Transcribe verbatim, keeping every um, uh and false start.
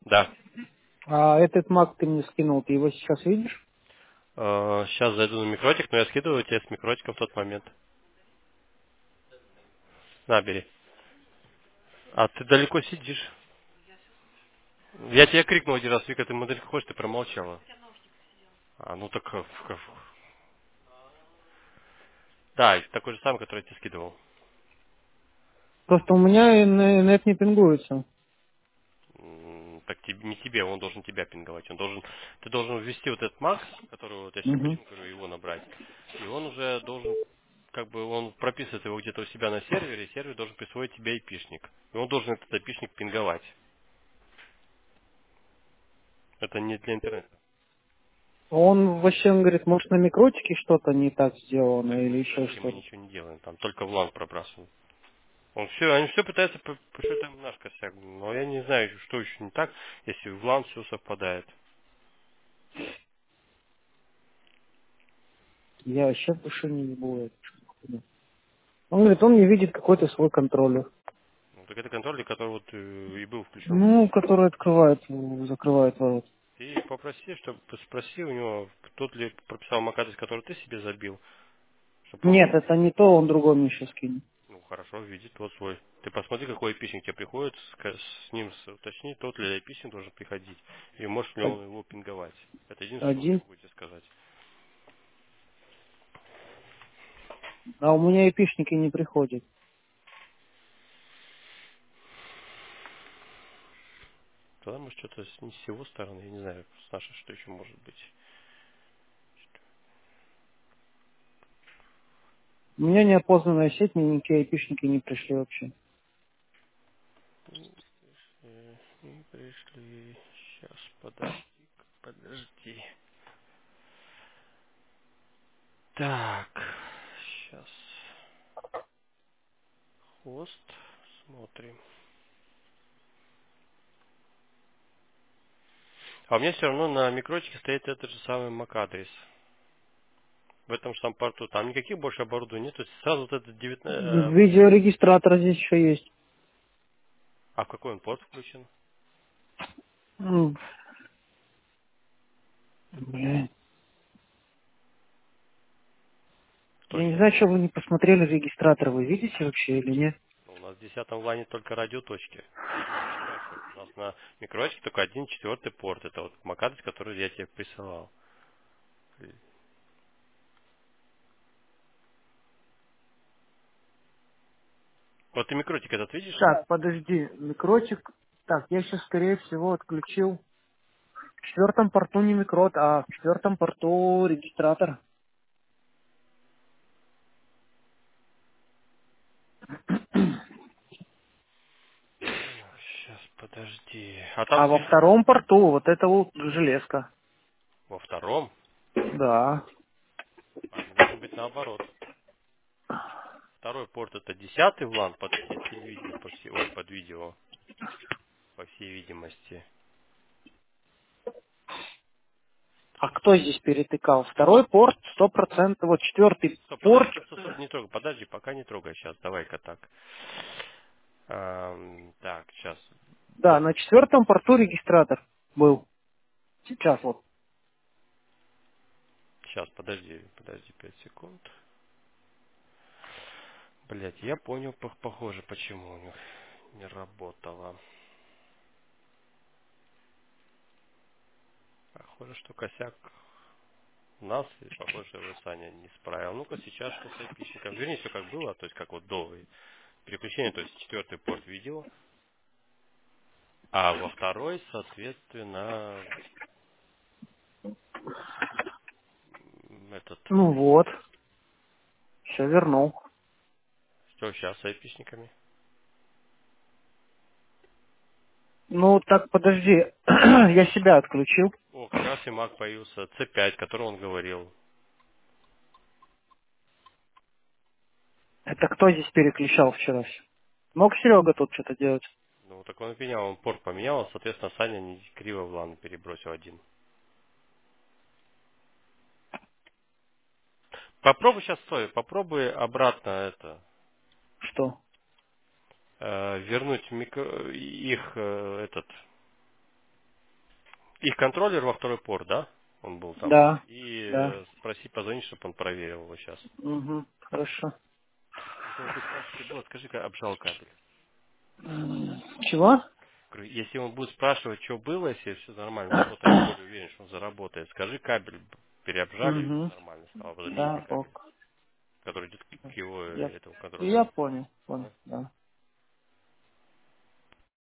Да. А этот маг ты мне скинул, ты его сейчас видишь? Э, Сейчас зайду на микротик, но я скидываю тебе с микротиком в тот момент. На, бери. А ты далеко сидишь. Я тебе крикнул один раз, Вика, ты моделька хочешь, ты промолчала. А, ну так... э, в- в- Да, такой же самый, который я тебе скидывал. Просто у меня ин- инет не пингуется. М, Так тебе, не тебе, он должен тебя пинговать. Он должен, ты должен ввести вот этот Макс, который вот я сейчас Угу. почему говорю, его набрать. И он уже должен, как бы он прописывает его где-то у себя на сервере, и сервер должен присвоить тебе айпишник. И он должен этот айпишник пинговать. Это не для интернета. Он вообще, он говорит, может на микротике что-то не так сделано Так на или еще микротике мы что-то. ничего не делаем, там только в лан пробрасываем. Он все, они все пытаются, по- по- что это наш косяк. Но я не знаю, что еще не так, если в лан все совпадает. Я вообще в душе не ебу это. Он говорит, он не видит какой-то свой контроллер. Ну, так это контроллер, который вот э, и был включен. Ну, который открывает, э, закрывает ворот. Ты попроси, чтобы спроси у него, тот ли прописал MAC-адрес, который ты себе забил, чтобы он, Нет, это не то, он другой мне сейчас кинет. ну, хорошо, видит тот свой. Ты посмотри, какой эпичник тебе приходит, ска- с ним с- уточни, тот ли эпичник должен приходить, и можешь ли он его пинговать. Это единственное, что вот я Один. могу тебе сказать. А у меня эпишники не приходят. Тогда, может, что-то с, не с его стороны, я не знаю, с нашей, что еще может быть. У меня неопознанная сеть, мне никакие эпишники не пришли вообще. Э, Не пришли. Сейчас, подожди, подожди. Так, сейчас. Хост. Смотрим. А у меня все равно на микротике стоит этот же самый MAC-адрес. В этом же самом порту. Там никаких больше оборудований нет. То есть сразу вот этот девятнадцать... Видеорегистратор здесь еще есть. А в какой он порт включен? М, Блин. Я не Точно. знаю, что вы не посмотрели регистратор, вы видите вообще или нет? У нас в десятом лане только радиоточки. Очень хорошо. У нас на микротике только один четвертый порт. Это вот MAC-адрес, который я тебе присылал. Вот ты микротик этот видишь? Так, подожди, микротик. Так, я сейчас, скорее всего, отключил. В четвертом порту не микрот, а в четвертом порту регистратор. Сейчас, подожди. А там А во свечи втором порту вот это вот железка. во втором, Да. а они должны быть наоборот. Второй порт это десятый в лан под те- телевидение, по всей, ой, под видео, по всей видимости. А кто здесь перетыкал? Второй порт, сто процентов. Вот четвертый Стоп, порт. подожди, стоп, стоп, стоп, не трогай, подожди, пока не трогай сейчас, давай-ка так. Ам, так, сейчас. Да, на четвертом порту регистратор был. Сейчас вот. Сейчас, подожди, подожди, пять секунд. Блять, я понял, пох- похоже, почему у них не работало. Похоже, что косяк нас, и похоже, что его Саня не справил. Ну-ка сейчас что с айпишником? Верни все как было, то есть как вот до переключения, то есть четвертый порт видео, а во второй, соответственно, м, этот, Ну вот. Все вернул. что сейчас с айпишниками? Ну так подожди. Я себя отключил. О, как раз и Mac появился, C пять, который он говорил. Это кто здесь переключал вчера все? Мог Серега тут что-то делать? Ну, так он поменял, он порт поменял, соответственно, Саня не криво в лан перебросил один. Попробуй сейчас, стой, попробуй обратно это, Что? э, вернуть микро- их, э, этот, Их контроллер во второй порт, да? Он был там. Да, И да. э, спроси, позвони, чтобы он проверил его сейчас. Угу, хорошо. Если он будет спрашивать, что было, скажи-ка, обжал кабель. М, Чего? Говорю, если он будет спрашивать, что было, если все нормально заработает, я более уверен, что он заработает. Скажи, кабель переобжали, и все Угу, нормально стало. Замените да, кабель, ок. который идет к его Я, э, этому я контроллеру. понял, понял, Ага. да.